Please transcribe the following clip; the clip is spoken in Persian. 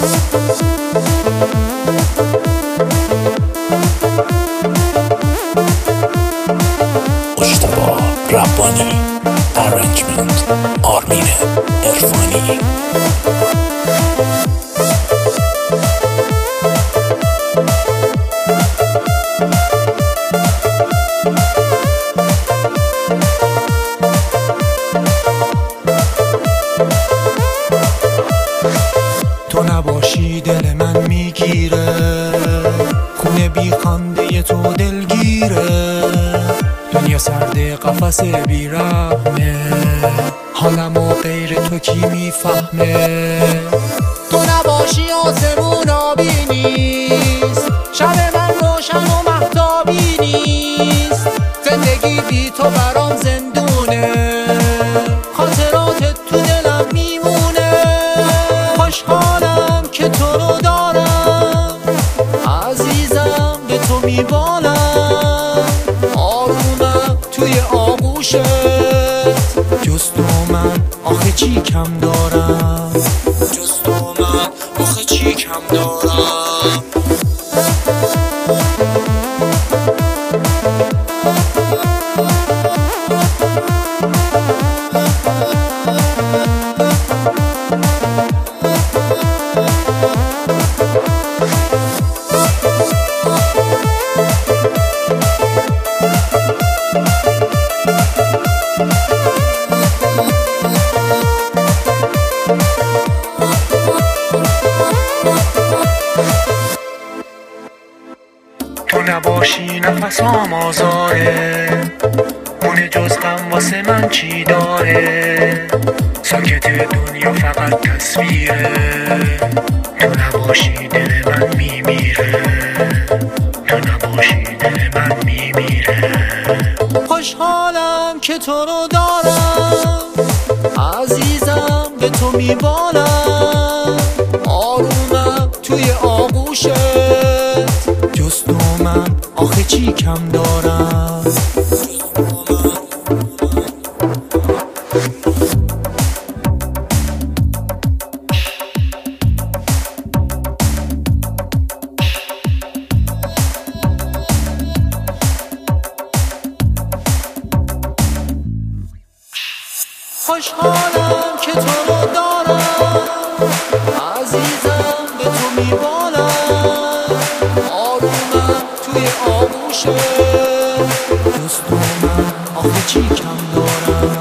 مجتبی ربانی، ارنجمنت آرمین عرفانی. تو نباشی دل من میگیره، خونه بی خنده تو دلگیره، دنیا سرد قفس بیرحمه، حالمو غیر تو کی میفهمه. تو نباشی آسمون آبی نیست، شب من روشن و مهتابی نیست، زندگی بی تو برام زندونه، خاطرات تو دلم میمونه. خوشحالم که تو رو دارم، عزیزم به تو میبالم، آرومم توی آغوشت، جز تو من آخه چی کم دارم، جز تو من آخه چی کم دارم. تو نباشی نفسام آزاره، خونه جز غم واسه من چی داره، ساکت دنیا فقط تصویره، تو نباشی دل من میمیره، تو نباشی دل من میمیره. خوشحالم که تو رو دارم، عزیزم به تو میبالم، آرومم توی آغوشت، جز تو من آخه چی کم دارم. خوشحالم که تو رو دارم، عزیزم به تو میبالم، آرومم توی آغوشت، جز تو من آخه چی کم دارم.